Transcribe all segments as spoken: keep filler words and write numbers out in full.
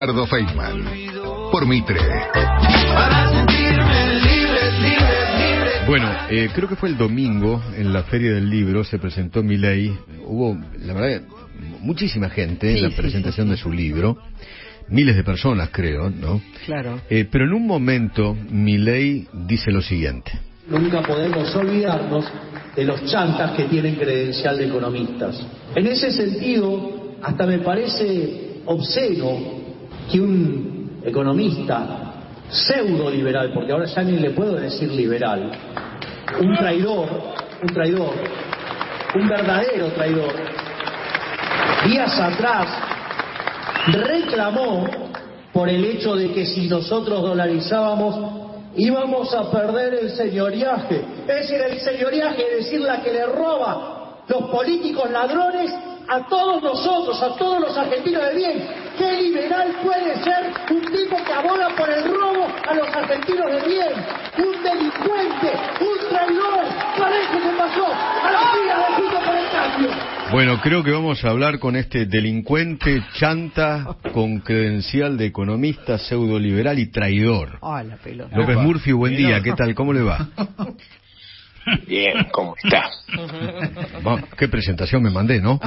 Ricardo Feynman, por Mitre. Bueno, eh, creo que fue el domingo, en la Feria del Libro, se presentó Milei. Hubo, la verdad, muchísima gente sí, en la sí, presentación sí, sí. de su libro. Miles de personas, creo, ¿no? Claro. Eh, pero en un momento, Milei dice lo siguiente. Nunca podemos olvidarnos de los chantas que tienen credencial de economistas. En ese sentido, hasta me parece obsceno que un economista pseudo-liberal, porque ahora ya ni le puedo decir liberal, un traidor, un traidor, un verdadero traidor, días atrás reclamó por el hecho de que si nosotros dolarizábamos íbamos a perder el señoriaje. Es decir, el señoriaje es decir, la que le roba los políticos ladrones a todos nosotros, a todos los argentinos de bien. ¿Qué liberal puede ser un tipo que aboga por el robo a los argentinos de bien? Un delincuente, un traidor. Parece que pasó a la fila de Juntos por el Cambio. Bueno, creo que vamos a hablar con este delincuente chanta con credencial de economista, pseudo liberal y traidor. Oh, la pelota. López Murphy, buen día, ¿qué tal? ¿Cómo le va? Bien, ¿cómo está? Bueno, qué presentación me mandé, ¿no?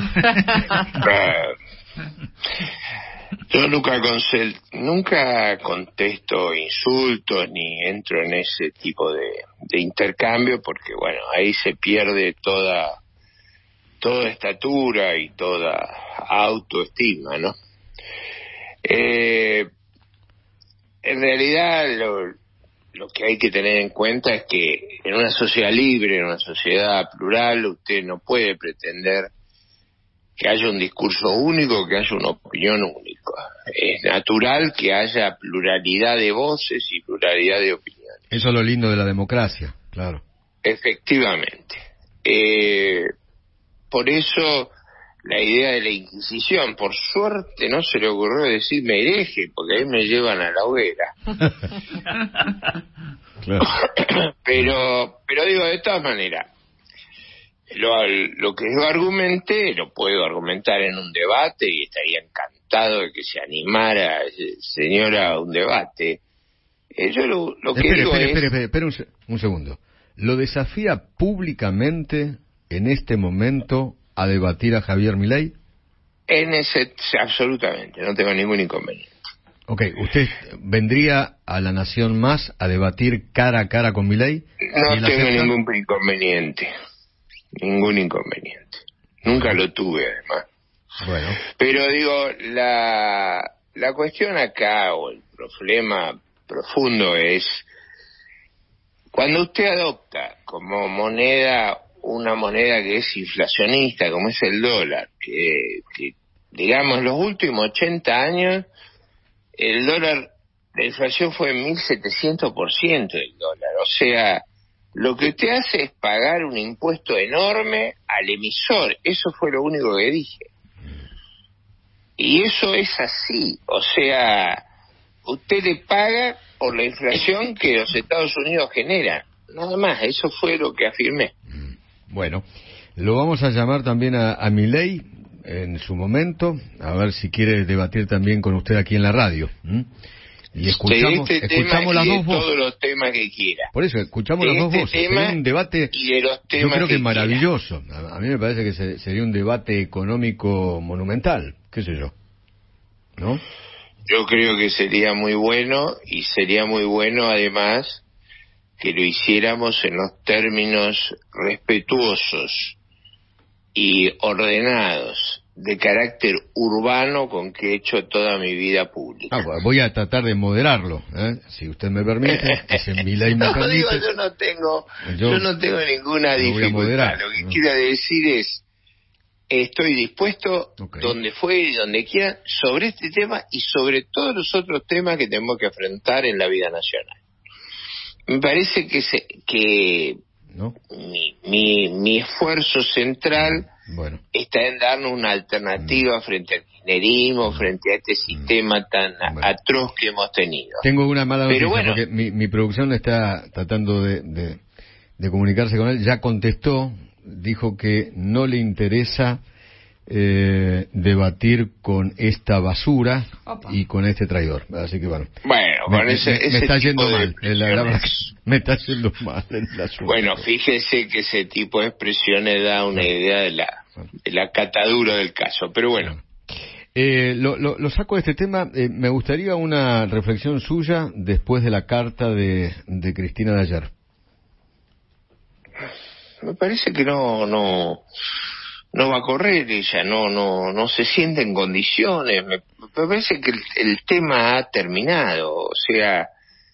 Yo nunca, concel, nunca contesto insultos ni entro en ese tipo de, de intercambio porque, bueno, ahí se pierde toda toda estatura y toda autoestima, ¿no? Eh, en realidad lo, lo que hay que tener en cuenta es que en una sociedad libre, en una sociedad plural, usted no puede pretender que haya un discurso único, que haya una opinión única. Es natural que haya pluralidad de voces y pluralidad de opiniones. Eso es lo lindo de la democracia, claro. Efectivamente. Eh, por eso la idea de la Inquisición, por suerte no se le ocurrió decirme hereje, porque ahí me llevan a la hoguera. Claro. pero, pero digo, de todas maneras, Lo, lo que yo argumenté lo puedo argumentar en un debate y estaría encantado de que se animara señora a un debate. Eh, yo lo, lo que espere, digo espere, es... espere, espere, espere un, un segundo. ¿Lo desafía públicamente en este momento a debatir a Javier Milei? En ese, absolutamente, no tengo ningún inconveniente. Ok, ¿usted vendría a La Nación Más a debatir cara a cara con Milei? No tengo acepta? ningún inconveniente. Ningún inconveniente. Nunca lo tuve, además. Bueno. Pero digo, la, la cuestión acá, o el problema profundo es, cuando usted adopta como moneda una moneda que es inflacionista, como es el dólar, que, que digamos, los últimos ochenta años, el dólar, la inflación fue en mil setecientos por ciento del dólar, o sea... Lo que usted hace es pagar un impuesto enorme al emisor. Eso fue lo único que dije. Y eso es así. O sea, usted le paga por la inflación que los Estados Unidos generan. Nada más, eso fue lo que afirmé. Bueno, lo vamos a llamar también a, a Milei en su momento, a ver si quiere debatir también con usted aquí en la radio. ¿Mm? Y escuchamos, de este escuchamos tema las y de dos voces. Todos los temas que quiera. Por eso, escuchamos de las dos este voces. Tema sería un debate, y de los temas yo creo que, que maravilloso. A, a mí me parece que se, sería un debate económico monumental, qué sé yo. ¿No? Yo creo que sería muy bueno, y sería muy bueno además que lo hiciéramos en los términos respetuosos y ordenados de carácter urbano con que he hecho toda mi vida pública. Ah, voy a tratar de moderarlo, ¿eh? Si usted me permite, si Milei me no, permite. Digo, yo no tengo, yo, yo no tengo ninguna dificultad. Lo que ¿no? quiero decir es, estoy dispuesto, okay, donde fue y donde quiera, sobre este tema y sobre todos los otros temas que tenemos que afrontar en la vida nacional. Me parece que se, que ¿no? mi, mi, mi esfuerzo central bueno. está en darnos una alternativa mm. frente al kirchnerismo, mm. frente a este sistema mm. tan bueno. atroz que hemos tenido. Tengo una mala noticia, bueno, porque mi, mi producción está tratando de, de, de comunicarse con él, ya contestó, dijo que no le interesa eh, debatir con esta basura Opa. y con este traidor. Así que bueno. Bueno, me, con ese, me, ese me está tipo yendo de mal. La, la verdad, expresiones. me está yendo mal en el asunto. Bueno, fíjese que ese tipo de expresiones da una idea de la, de la catadura del caso, pero bueno. Eh, lo, lo, lo saco de este tema. Eh, me gustaría una reflexión suya después de la carta de, de Cristina de ayer. Me parece que no, no, no va a correr ella, no, no, no se siente en condiciones. Me, me parece que el, el tema ha terminado, o sea,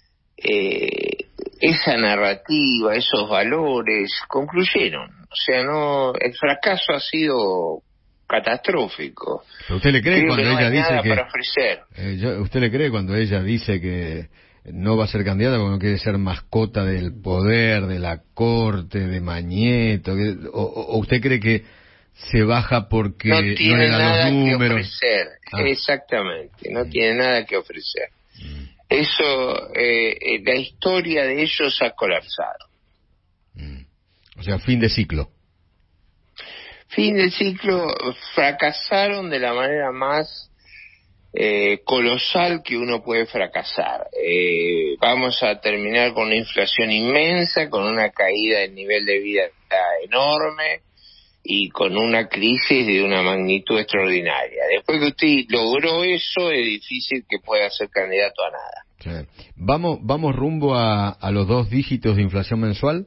eh, esa narrativa, esos valores concluyeron. O sea, no, el fracaso ha sido catastrófico. ¿Pero usted le cree Creo cuando que no ella hay dice nada que para ofrecer? eh, yo, usted le cree cuando ella dice que no va a ser candidata porque no quiere ser mascota del poder, de la corte, de Mañeto, que, o, o usted cree que se baja porque no no tiene le dan nada los que números? ofrecer, Ah. exactamente, no Mm. tiene nada que ofrecer. Mm. Eso, eh, eh, la historia de ellos ha colapsado. Mm. O sea, fin de ciclo. Fin de ciclo, fracasaron de la manera más eh, colosal que uno puede fracasar. Eh, vamos a terminar con una inflación inmensa, con una caída del nivel de vida enorme y con una crisis de una magnitud extraordinaria. Después que usted logró eso, es difícil que pueda ser candidato a nada. Sí. ¿Vamos, vamos rumbo a, a los dos dígitos de inflación mensual?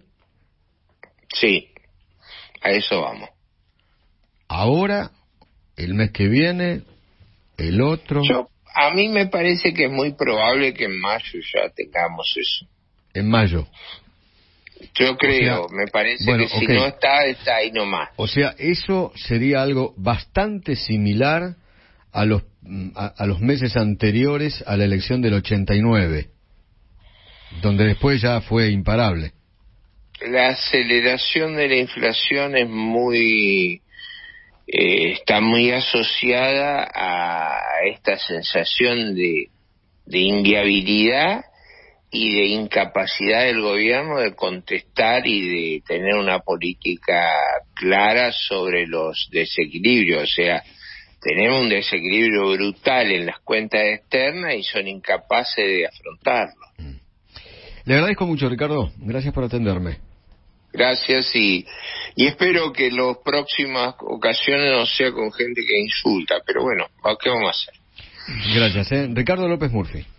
Sí, a eso vamos. Ahora, el mes que viene, el otro. Yo, a mí me parece que es muy probable que en mayo ya tengamos eso. En mayo. Yo creo, O sea, me parece bueno, que si okay. no está, está ahí nomás. O sea, eso sería algo bastante similar a los a, a los meses anteriores a la elección del ochenta y nueve, donde después ya fue imparable. La aceleración de la inflación es muy eh, está muy asociada a esta sensación de, de inviabilidad y de incapacidad del gobierno de contestar y de tener una política clara sobre los desequilibrios. O sea, tenemos un desequilibrio brutal en las cuentas externas y son incapaces de afrontarlo. Le agradezco mucho, Ricardo. Gracias por atenderme. Gracias y, y espero que en las próximas ocasiones no sea con gente que insulta, pero bueno, ¿qué vamos a hacer? Gracias, ¿eh? Ricardo López Murphy.